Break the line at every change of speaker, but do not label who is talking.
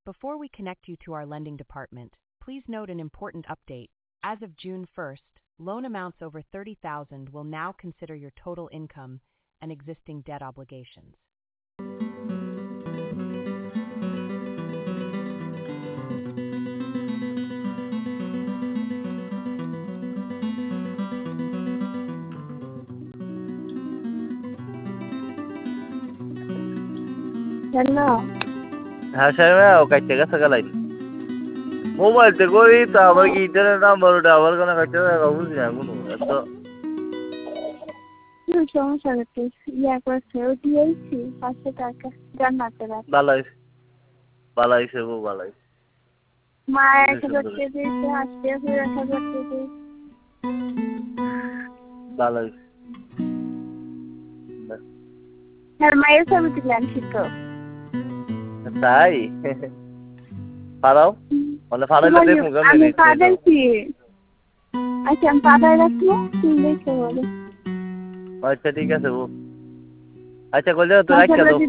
Before we connect you to our lending department, please note an important update. As of June 1st, loan amounts over $30,000 will now consider your total income and existing debt obligations.
Hello.
হ্যাঁ সাহেব ও কাটতে গেছে গেলাই mobile তে করি তো আবার কি internet number ওটা আবার কেন কাটতে গেছে বুঝি না কোনো এত
সমস্যা হচ্ছে ইয়া করছে ও দিয়েছি 500 টাকা জান্নাতের
বালাই সেবো বালাই
মা 1000 টাকা দিয়েছে আজকে 1000 টাকা দিয়েছে
বালাই
আর মায়ের ছবি তুললাম শিখো
তাই পারাও মানে ফাড়াইলে দেখুন কেমন
আমি পাঠাইছি আচ্ছা আমি পাঠাই রাখবো তুমি দেখে বলো
আচ্ছা ঠিক আছে ও আচ্ছা কইলে তো রাখা দাও